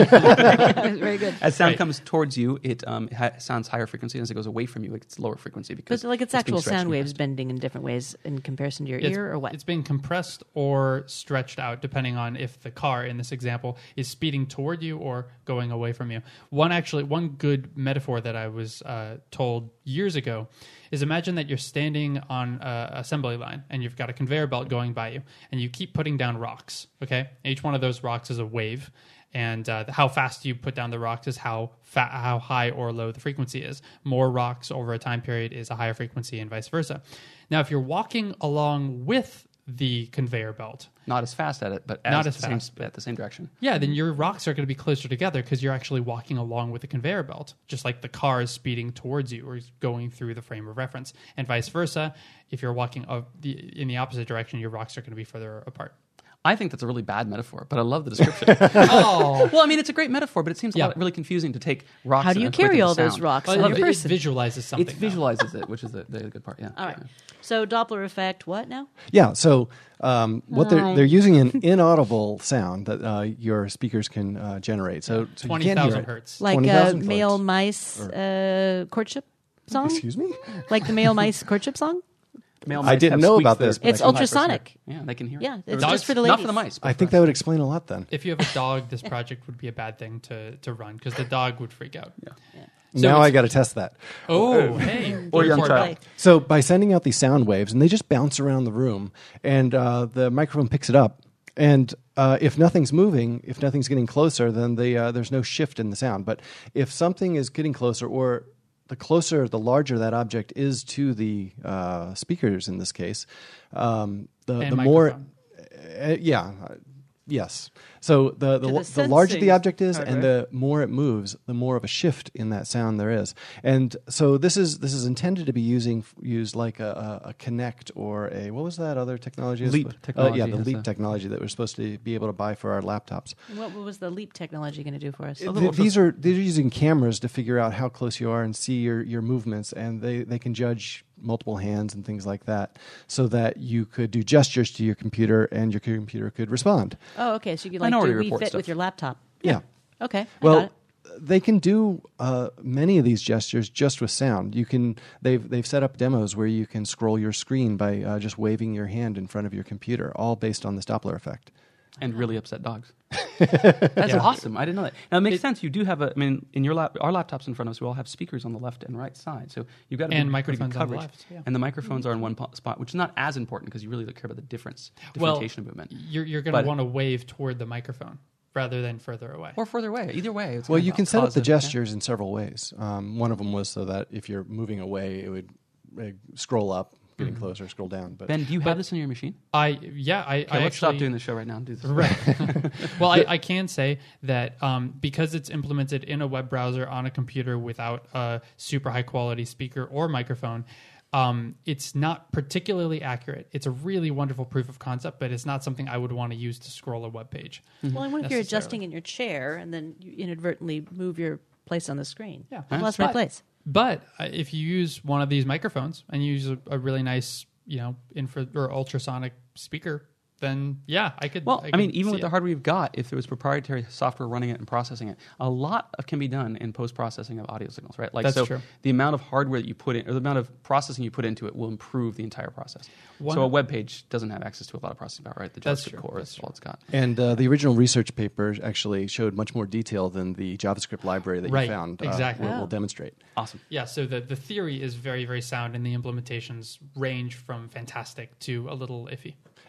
Very good. As sound Right. comes towards you, it um, ha- sounds higher frequency, and as it goes away from you, it's lower frequency because But like it's being actual stretched sound and waves compressed. bending in different ways in comparison to your It's- ear, or what? It's being compressed or stretched out, depending on if the car, in this example, is speeding toward you or going away from you. One actually, one good metaphor that I was uh, told years ago is imagine that you're standing on an assembly line and you've got a conveyor belt going by you, and you keep putting down rocks. Okay, each one of those rocks is a wave. And uh, how fast you put down the rocks is how fa- how high or low the frequency is. More rocks over a time period is a higher frequency, and vice versa. Now, if you're walking along with the conveyor belt, Not as fast at it, but as Not as the same, fast. at the same direction. yeah, then your rocks are going to be closer together because you're actually walking along with the conveyor belt, just like the car is speeding towards you or is going through the frame of reference, and vice versa. If you're walking of the, in the opposite direction, your rocks are going to be further apart. I think that's a really bad metaphor, but I love the description. Oh, Well, I mean, it's a great metaphor, but it seems a Yeah. lot, really confusing to take rocks. How do and you equate them carry to all those sound. rocks well, on it, your it person? visualizes something. It though. visualizes it, which is the, the good part. Yeah. All right. So Doppler effect, what now? Yeah. So um, what they're they're using an inaudible sound that uh, your speakers can uh, generate. So, so you twenty can't hear thousand it. hertz. Like a twenty thousand male hertz. mice uh, courtship song? Excuse me. Like the male mice courtship song? Male I mice didn't have know squeaks about that are this, but It's I can- ultrasonic. Yeah, they can hear. Yeah, it. it's Dogs- just for the Not ladies. for the mice. but I for think us. that would explain a lot then. If you have a dog, this project would be a bad thing to, to run because the dog would freak out. Yeah. So now it's- I got to test that. Oh, hey. Or young report child. back. So by sending out these sound waves, and they just bounce around the room, and uh, the microphone picks it up. And uh, if nothing's moving, if nothing's getting closer, then the, uh, there's no shift in the sound. But if something is getting closer, or the closer, the larger that object is to the uh, speakers in this case, um, the, And the more, microphone. uh, yeah, uh, yes. So the the, To the, the larger the sensing object is, and hardware. the more it moves, the more of a shift in that sound there is. And so this is this is intended to be using used like a, a, a Kinect or a what was that other technology? Leap Oh, technology yeah, the is Leap a- technology that we're supposed to be able to buy for our laptops. What, what was the leap technology going to do for us? Th- these are these are using cameras to figure out how close you are and see your, your movements, and they, they can judge multiple hands and things like that, so that you could do gestures to your computer and your computer could respond. Oh, okay. So you could like Minority do Report Wii Fit stuff. with your laptop. Yeah. Okay. I got Well, it. they can do uh, many of these gestures just with sound. You can they've they've set up demos where you can scroll your screen by uh, just waving your hand in front of your computer, all based on this Doppler effect. and really upset dogs. That's Yeah. awesome. I didn't know that. Now it makes It- sense. You do have a. I mean, in your lap, our laptops in front of us, we all have speakers on the left and right side. So you've got a And big, pretty good microphones on the coverage. left, yeah. And the microphones are in one po- spot, which is not as important because you really don't care about the difference, Well, differentiation of movement, You're, you're going But- to want to wave toward the microphone rather than further away. or further away. Either way, it's Well, gonna you can set up cause the it- yeah. gestures in several ways. Um, one of them was so that if you're moving away, it would uh, scroll up, getting closer, scroll down. But Ben, do you have this on your machine? I yeah I, Okay, I let's stop actually doing the show right now and do this. right. Well, I, I can say that um, because it's implemented in a web browser on a computer without a super high quality speaker or microphone, um, it's not particularly accurate. It's a really wonderful proof of concept, but it's not something I would want to use to scroll a web page. Well, I wonder if you're necessarily. adjusting in your chair and then you inadvertently move your place on the screen. Yeah. I've lost my But- place. But uh, if you use one of these microphones and you use a, a really nice, you know, infra or ultrasonic speaker, then yeah, I could. Well, I, I, mean, could even see with the it. hardware we've got, if there was proprietary software running it and processing it, a lot of, can be done in post processing of audio signals, right? Like, That's so true. the amount of hardware that you put in, or the amount of processing you put into it, will improve the entire process. One- so a web page doesn't have access to a lot of processing power, right? The That's JavaScript true. core That's is all it's got. and uh, the original research paper actually showed much more detail than the JavaScript library that Right, you found uh, exactly. will, will Oh. demonstrate. Awesome. Yeah, so the, the theory is very, very sound, and the implementations range from fantastic to a little iffy.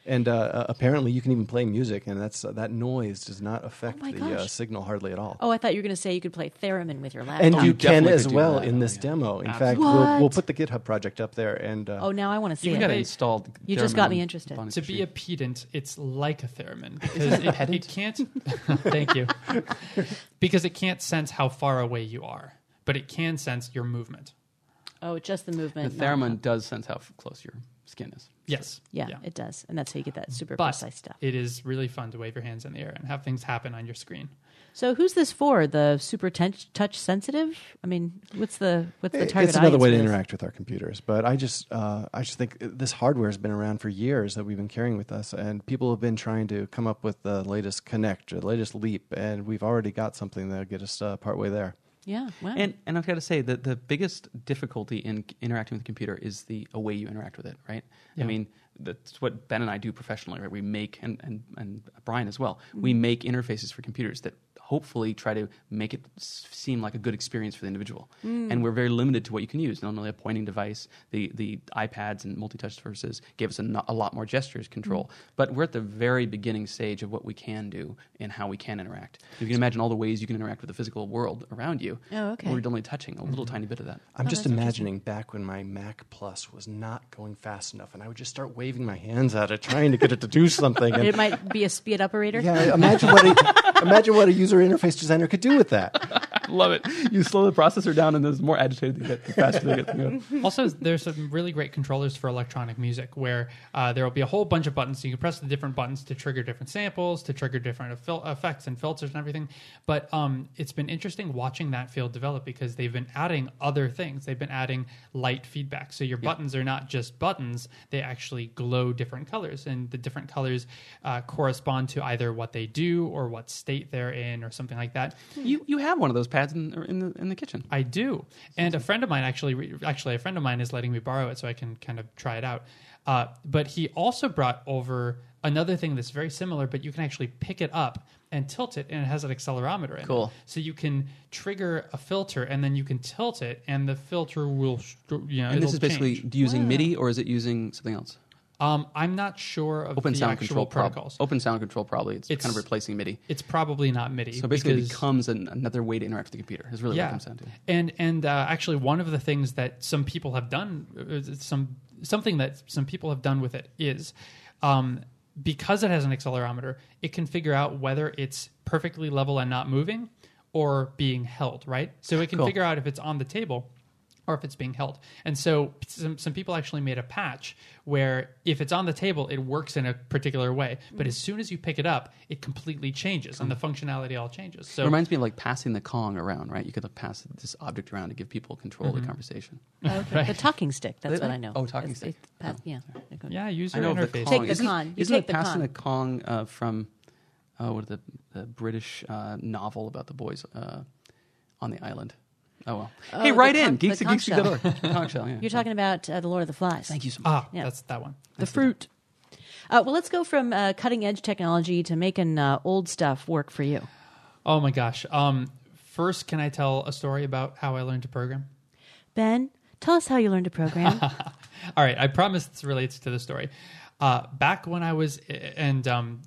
And uh, uh, apparently, you can even play music, and that's uh, that noise does not affect Oh my the uh, gosh. signal hardly at all. Oh, I thought you were going to say you could play theremin with your laptop. And you You can definitely as could do well that. in Oh, this yeah. demo. In Absolutely. fact, we'll, we'll What? put the GitHub project up there. And uh, Oh, now I want to see You it. got it They- installed. You just got me theremin interested. on To its be a machine. pedant, it's like a theremin because it, it can't. Thank you. Because it can't sense how far away you are, but it can sense your movement. Oh, just the the movement. theremin not- does sense how f- close your skin is. Yes. Yeah, it does. And that's how you get that super But precise stuff. it is really fun to wave your hands in the air and have things happen on your screen. So who's this for? The super touch, touch sensitive? I mean, what's the what's the It- target it's another audience way to for this? interact with our computers. But I just, uh, I just think this hardware has been around for years that we've been carrying with us, and people have been trying to come up with the latest Connect, or the latest Leap, and we've already got something that'll get us uh, partway there. Yeah, wow. And and I've got to say that the biggest difficulty in interacting with the computer is the way you interact with it, right? Yeah. I mean, that's what Ben and I do professionally, right? We make, and, and, and Brian as well, we make interfaces for computers that hopefully try to make it s- seem like a good experience for the individual. And we're very limited to what you can use. Not only a pointing device, the, the iPads and multi-touch surfaces gave us a, no- a lot more gestures control. But we're at the very beginning stage of what we can do and how we can interact. You can imagine all the ways you can interact with the physical world around you. Oh, okay. We're only touching a little tiny bit of that. I'm Oh, just that's imagining back when my Mac Plus was not going fast enough, and I would just start waving my hands at it, trying to get it to do something. And it might be a speed operator. yeah, imagine what a, imagine what a user interface designer could do with that. Love it. You slow the processor down, and the more agitated they get, the faster they get to go. Also, there's some really great controllers for electronic music where uh, there will be a whole bunch of buttons. You can press the different buttons to trigger different samples, to trigger different effil- effects and filters and everything. But um, it's been interesting watching that field develop because they've been adding other things. They've been adding light feedback. So your buttons are not just buttons. They actually glow different colors. And the different colors uh, correspond to either what they do or what state they're in or something like that. You you have one of those pads in, in the in the kitchen. I do, and a friend of mine actually, re- actually a friend of mine is letting me borrow it so I can kind of try it out. Uh, but he also brought over another thing that's very similar, but you can actually pick it up and tilt it, and it has an accelerometer in it. Cool. So you can trigger a filter, and then you can tilt it, and the filter will, you know, And this it'll is basically change. using Wow. MIDI, or is it using something else? Um, I'm not sure of Open the sound actual control prob- protocols. Open sound control probably. It's, It's- kind of replacing MIDI. It's probably not MIDI. So basically, it because- becomes an, another way to interact with the computer. Is really what it comes down to. And and uh, actually, one of the things that some people have done, uh, some something that some people have done with it is, um, because it has an accelerometer, it can figure out whether it's perfectly level and not moving, or being held. Right. So it can Cool. figure out if it's on the table, or if it's being held. And so some, some people actually made a patch where if it's on the table, it works in a particular way. But as soon as you pick it up, it completely changes and the functionality all changes. So It reminds me of like passing the Kong around, right? You could like pass this object around to give people control of the conversation. Oh, okay. The talking stick. That's They- what I know. Oh, talking It's- stick. it's pa- yeah. yeah, user I know of the interface. Kong. Take the isn't, con. You Isn't take it the passing con. the Kong uh, from uh, what the, the British uh, novel about the boys uh, on the island? Oh well. Oh, hey, the write con- in the geeks at conch geeks dot org. Conch shell, yeah. You're talking about uh, the Lord of the Flies. Thank you so much. Ah, Yeah. that's that one. The fruit. Uh, well, let's go from uh, cutting edge technology to making uh, old stuff work for you. Oh my gosh. Um, first, can I tell a story about how I learned to program? Ben, tell us how you learned to program. All right, I promise this relates to the story. Uh, back when I was, and um,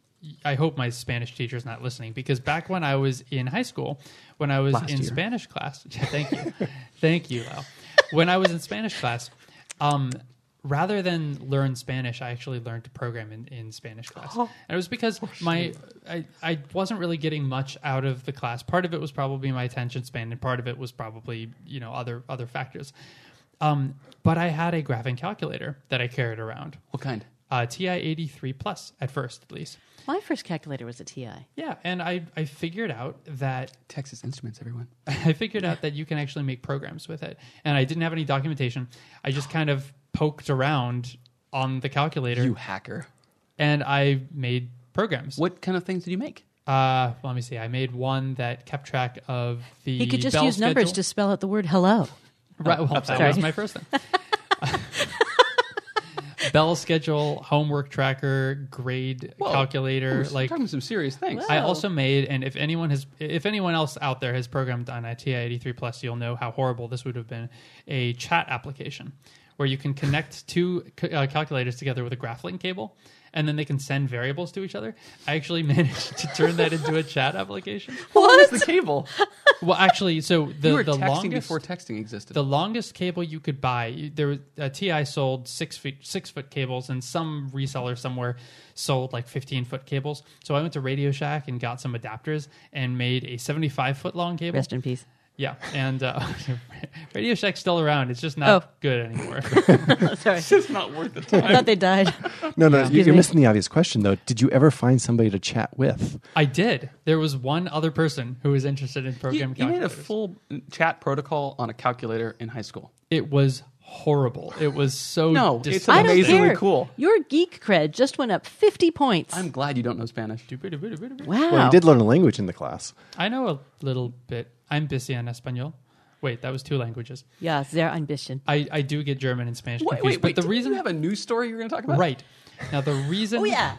I hope my Spanish teacher is not listening, because back when I was in high school, when I was Last in year. Spanish class, yeah, thank you, thank you, Al. When I was in Spanish class, um, rather than learn Spanish, I actually learned to program in, in Spanish class. And it was because my I, I wasn't really getting much out of the class. Part of it was probably my attention span, and part of it was probably, you know, other other factors. Um, but I had a graphing calculator that I carried around. What kind? Uh, T I eighty-three plus, at first at least. My first calculator was a T I. Yeah, and I, I figured out that Texas Instruments, everyone. I figured out that you can actually make programs with it. And I didn't have any documentation. I just kind of poked around on the calculator You hacker. and I made programs. What kind of things did you make? Uh, well, let me see. I made one that kept track of the He could just bell use numbers schedule. to spell out the word hello. Right, well, that sorry. was my first thing. Bell schedule, homework tracker, grade Whoa. calculator. We're like talking some serious things. Wow. I also made, and if anyone has, if anyone else out there has programmed on a T I eighty-three plus, you'll know how horrible this would have been. A chat application where you can connect two c- uh, calculators together with a GraphLink cable, and then they can send variables to each other. I actually managed to turn that into a chat application. How long is the cable? Well, actually, so the you were the texting longest before texting existed. the longest cable you could buy, you- there was uh, T I sold six feet six foot cables, and some reseller somewhere sold like fifteen foot cables. So I went to Radio Shack and got some adapters and made a seventy five foot long cable. Rest in peace. Yeah, and uh, Radio Shack's still around. It's just not Oh. good anymore. Sorry. It's just not worth the time. I thought they died. No, no, Excuse you're me. missing the obvious question though. Did you ever find somebody to chat with? I did. There was one other person who was interested in You, programming you made a calculators. full chat protocol on a calculator in high school. It was horrible. It was so No, it's disgusting. I don't amazingly care. cool. Your geek cred just went up fifty points. I'm glad you don't know Spanish. wow. Well, you did learn a language in the class. I know a little bit. I'm busy en español. Wait, that was two languages. Yeah, sehr ambition. I, I do get German and Spanish Wait, confused, wait, wait. but the didn't reason you have a news story you're going to talk about? right now the reason Oh yeah.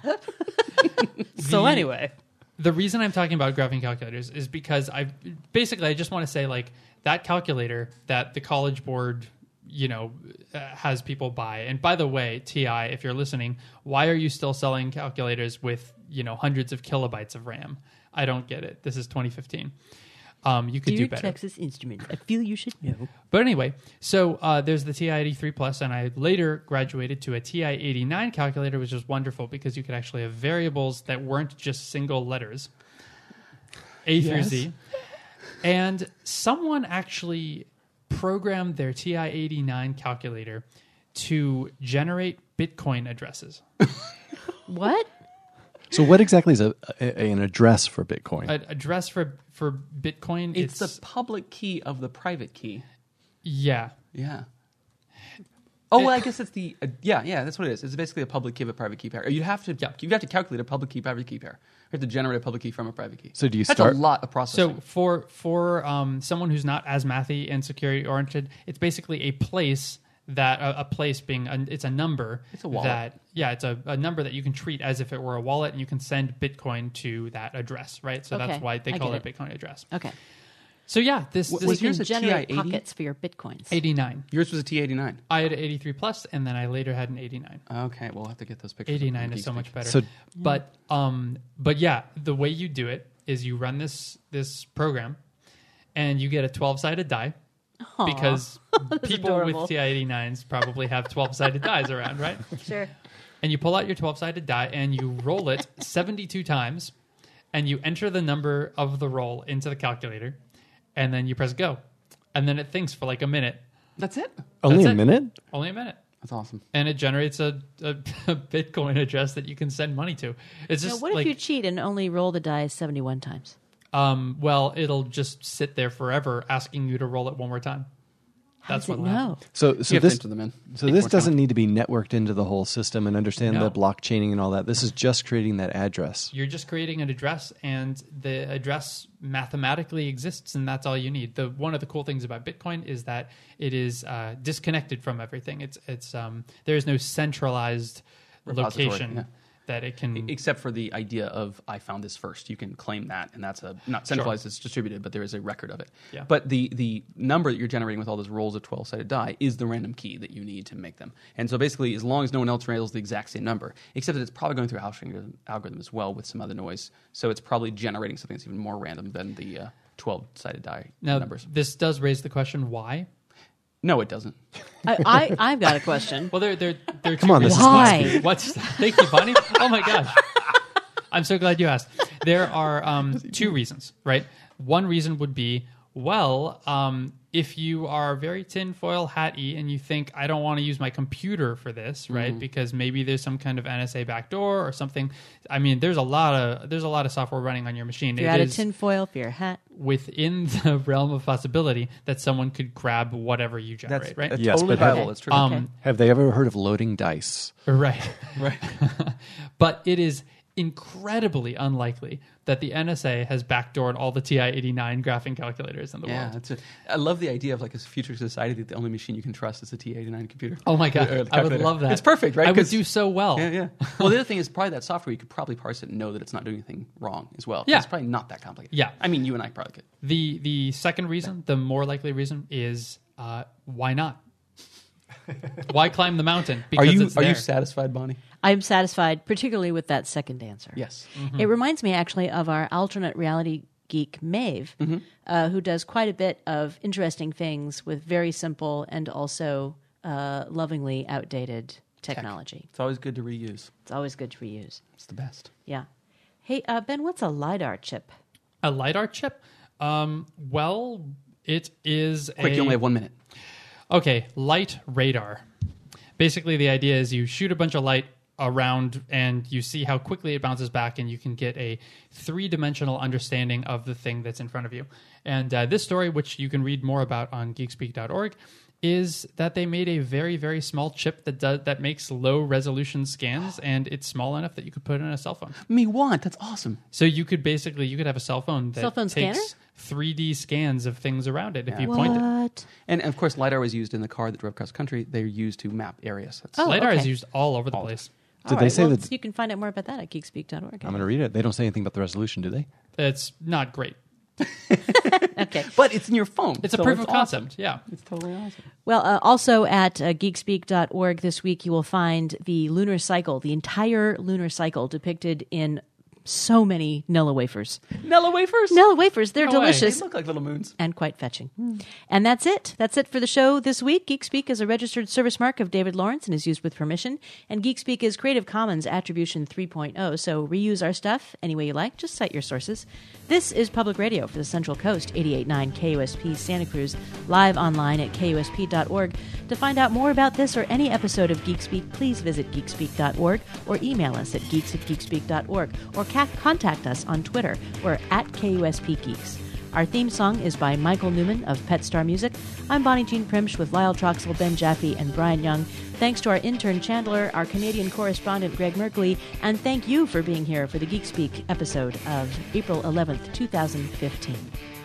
so The- anyway, the reason I'm talking about graphing calculators is because I basically I just want to say like that calculator that the College Board you know uh, has people buy. And by the way, T I, if you're listening, why are you still selling calculators with you know hundreds of kilobytes of RAM? I don't get it. This is twenty fifteen. Um, you could dear do better. Texas Instruments, I feel you should know. But anyway, so uh, there's the T I eighty-three Plus, and I later graduated to a T I eighty-nine calculator, which was wonderful because you could actually have variables that weren't just single letters, A through Yes. Z. And someone actually programmed their T I eighty-nine calculator to generate Bitcoin addresses. What? So, what exactly is a, a an address for Bitcoin? An address for for Bitcoin, It's, it's, the public key of the private key. yeah. Yeah. Oh, well, It- I guess it's the uh, yeah, yeah. That's what it is. It's basically a public key of a private key pair. You have to Yeah. you have to calculate a public key private key pair. You have to generate a public key from a private key. So do you That's start- a lot of processing. So for for um, someone who's not as mathy and security oriented, it's basically a place that a, a place being a, it's a number. It's a wallet. That yeah, it's a, a number that you can treat as if it were a wallet, and you can send Bitcoin to that address, right? So Okay, that's why they I call get it a it. Bitcoin address. Okay. So yeah, this, What this was So you yours can a T I generate eighty? pockets for your bitcoins. eighty-nine. Yours was a T eighty-nine. I had an eighty-three plus, and then I later had an eighty-nine. Okay, we'll have to get those pictures. up eighty-nine on is so Geekspeak. much better. So- but um, but yeah, the way you do it is you run this this program, and you get a twelve-sided die. Aw, Because people adorable. with T I eighty-nines probably have twelve-sided dies around, right? Sure. And you pull out your twelve-sided die and you roll it seventy-two times, and you enter the number of the roll into the calculator, and then you press go. And then it thinks for like a minute. That's it. Only That's a it. minute? Only a minute. That's awesome. And it generates a, a, a Bitcoin address that you can send money to. It's Now, just what if like, you cheat and only roll the die seventy-one times? um, well, it'll just sit there forever asking you to roll it one more time. How That's does what it will know? happen. So, You so have this to enter them in. so Take this more doesn't time. need to be networked into the whole system and understand No. the blockchaining and all that. This is just creating that address. You're just creating an address, and the address mathematically exists, and that's all you need. The one of the cool things about Bitcoin is that it is uh, disconnected from everything. It's it's um, there is no centralized Repository, location yeah. that it can. Except for the idea of I found this first. You can claim that, and that's a not centralized, it's distributed, but there is a record of it. Yeah. But the the number that you're generating with all those rolls of twelve-sided die is the random key that you need to make them. And so basically, as long as no one else rolls the exact same number, except that it's probably going through algorithm, algorithm as well with some other noise, so it's probably generating something that's even more random than the uh, twelve-sided die Now, numbers. this does raise the question: why? No, it doesn't. I, I, I've got a question. Well, there, there, there. Are Come two on, this reasons. is Why? Geekspeak. What's? Thank you, Bonnie. Oh my gosh, I'm so glad you asked. There are um, two reasons, right? One reason would be, well, um, if you are very tinfoil hatty and you think I don't want to use my computer for this, right? Mm-hmm. Because maybe there's some kind of N S A backdoor or something. I mean, there's a lot of there's a lot of software running on your machine. If you're It out of is tinfoil for your hat. within the realm of possibility that someone could grab whatever you That's, generate, right? that's Yes, totally but have- viable. It's true. Um, Okay. Have they ever heard of loading dice? Right. right. But it is incredibly unlikely that the N S A has backdoored all the T I eighty-nine graphing calculators in the Yeah, world. that's it. I love the idea of like a future society that the only machine you can trust is a T eighty-nine computer. Oh my God. Or the I would calculator. love that. It's perfect, right? I would 'Cause- do so well. Yeah, yeah. Well, the other thing is probably that software you could probably parse it and know that it's not doing anything wrong as well. 'Cause Yeah. it's probably not that complicated. Yeah. I mean, you and I probably could. The the second reason, the more likely reason, is uh, why not? Why climb the mountain? Are Because you it's are you there. satisfied, Bonnie? I'm satisfied, particularly with that second answer. Yes. It reminds me actually of our alternate reality geek, Maeve, Mm-hmm. uh, who does quite a bit of interesting things with very simple and also uh, lovingly outdated technology. It's always good to reuse. It's always good to reuse. It's the best. Yeah. Hey, uh, Ben, what's a LiDAR chip? A LiDAR chip? Um, well, it is Quick, a... you only have one minute. Okay, light radar. Basically, the idea is you shoot a bunch of light around and you see how quickly it bounces back, and you can get a three-dimensional understanding of the thing that's in front of you. And uh, this story, which you can read more about on geekspeak dot org, is that they made a very, very small chip that does that makes low-resolution scans, and it's small enough that you could put it in a cell phone. Me want. That's awesome. So you could basically, you could have a cell phone that Cell phone takes scanner? three D scans of things around it if you What? point it. And of course, LiDAR was used in the car that drove across country. They're used to map areas. That's Oh, LiDAR okay. is used all over the place. Did All they right, say well, that- You can find out more about that at geekspeak dot org. I'm going to read it. They don't say anything about the resolution, do they? It's not great. Okay. But it's in your phone. It's a so proof of awesome. concept, yeah. It's totally awesome. Well, uh, also at uh, geekspeak dot org this week, you will find the lunar cycle, the entire lunar cycle depicted in so many Nilla wafers. Nilla wafers? Nilla wafers, they're No way. They delicious look like little moons. and quite fetching. And that's it. That's it for the show this week. GeekSpeak is a registered service mark of David Lawrence and is used with permission. And GeekSpeak is Creative Commons Attribution three point oh, so reuse our stuff any way you like. Just cite your sources. This is Public Radio for the Central Coast, eighty-eight point nine K U S P Santa Cruz, live online at K U S P dot org. To find out more about this or any episode of GeekSpeak, please visit geekspeak dot org or email us at geeks at geekspeak dot org or ca- contact us on Twitter. We're at K U S P Geeks. Our theme song is by Michael Newman of Pet Star Music. I'm Bonnie Jean Primsch with Lyle Troxel, Ben Jaffe, and Brian Young. Thanks to our intern Chandler, our Canadian correspondent Greg Merkley, and thank you for being here for the GeekSpeak episode of April eleventh, twenty fifteen.